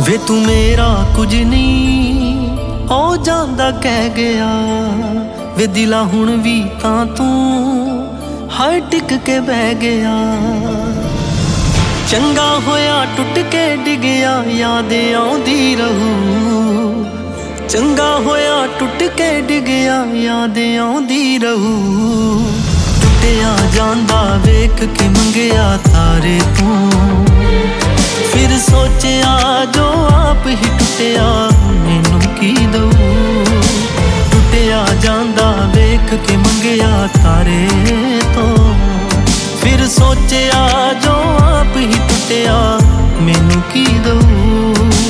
वे तू मेरा कुछ नहीं ओ जांदा कह गया वे दिला हुण भी तां तू हर टिक के बह गया। चंगा होया टुट के डिगया याद आउंदी रहू, चंगा होया टुट के डिगया याद आउंदी रहू। टुटिया जांदा वेख के मंगया तारे तू, फिर सोचिया जो आप ही टुटिया मैनू की दऊ। टुटिया जांदा वेख के मंगया तारे तो, फिर सोचिया जो आप ही टुटिया मैनू की दऊ।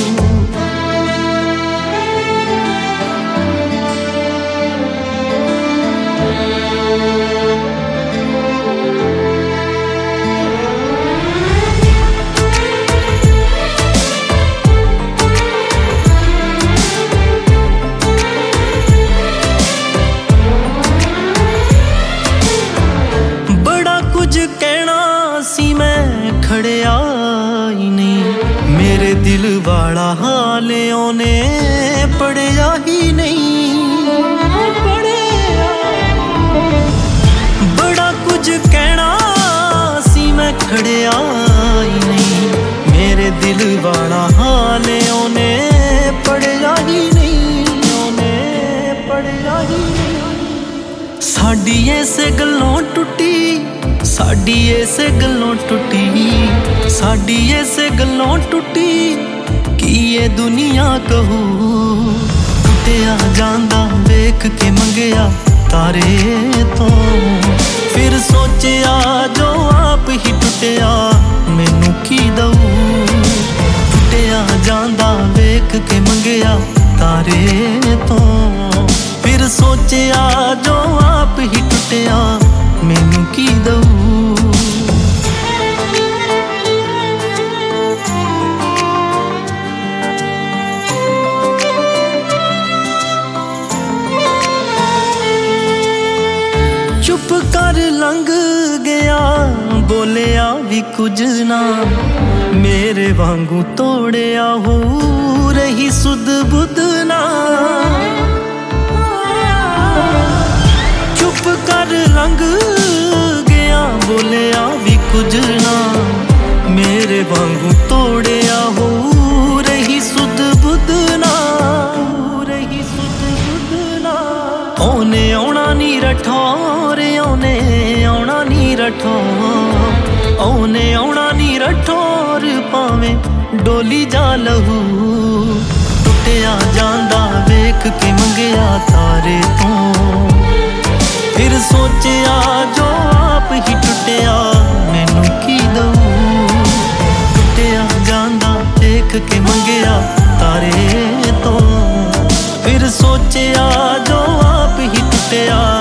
खड़िया ही नहीं मेरे दिल वाला हाल ओने पढ़िया ही नहीं। बड़ा कुछ कहना सी मैं खड़िया ही नहीं मेरे दिल वाला हाल ओने पढ़िया ही नहीं, ओने पढ़िया ही नहीं। साडी इसे गल्लों टुटी, साडी इसे गल्लों टुटी, साडी इसे गल्लों टुटी कि ये दुनिया कहू। टुटिया जांदा वेख के मंगया तारे तो, फिर सोचिया जो आप ही टुटिया मैनू की दऊ। टुटिया जांदा वेख के मंगया तारे तो, फिर सोचिया जो आप ही टुटिया मैनू की दऊ। चुप कर लंघ गया बोलिया भी कुछ ना, मेरे वांगू तोड़िया हो रही सुध बुध ना। चुप कर लंघ गया बोलिया भी कुछ ना, मेरे वांगू तोड़िया हो रही सुध बुध ना, रही सुध बुध ना। ओने आउणा नी रठौर, ओने आउणा नी रठौर, ओने आउणा नी रठौर पावें डोली जा लहू। टुटिया जांदा वेख के मंगया तारे तो, फिर सोचिया जो आप ही टुटिया मैनू की दऊ। टुटिया जांदा देख के मंगया तारे तो, फिर सोचिया जो आप ही टुटिया